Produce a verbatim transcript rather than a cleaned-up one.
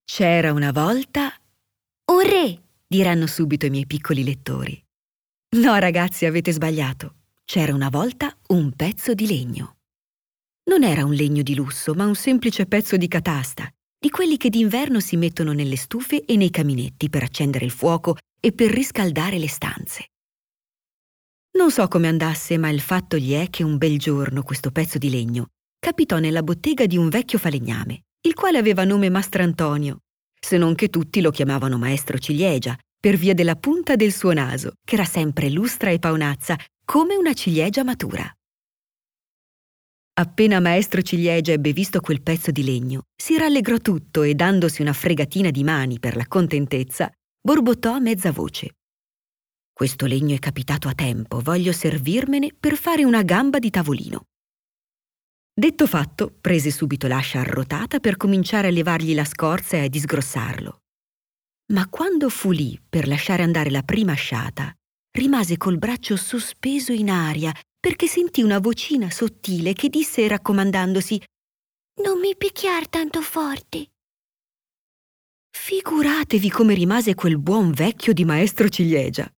C'era una volta un re, diranno subito i miei piccoli lettori. No, ragazzi, avete sbagliato. C'era una volta un pezzo di legno. Non era un legno di lusso, ma un semplice pezzo di catasta, di quelli che d'inverno si mettono nelle stufe e nei caminetti per accendere il fuoco e per riscaldare le stanze. Non so come andasse, ma il fatto gli è che un bel giorno questo pezzo di legno capitò nella bottega di un vecchio falegname, il quale aveva nome Mastrantonio, se non che tutti lo chiamavano Maestro Ciliegia, per via della punta del suo naso, che era sempre lustra e paonazza, come una ciliegia matura. Appena Maestro Ciliegia ebbe visto quel pezzo di legno, si rallegrò tutto e, dandosi una fregatina di mani per la contentezza, borbottò a mezza voce: «Questo legno è capitato a tempo, voglio servirmene per fare una gamba di tavolino». Detto fatto, prese subito l'ascia arrotata per cominciare a levargli la scorza e a disgrossarlo. Ma quando fu lì per lasciare andare la prima asciata, rimase col braccio sospeso in aria perché sentì una vocina sottile che disse, raccomandandosi: «Non mi picchiar tanto forte». Figuratevi come rimase quel buon vecchio di Maestro Ciliegia.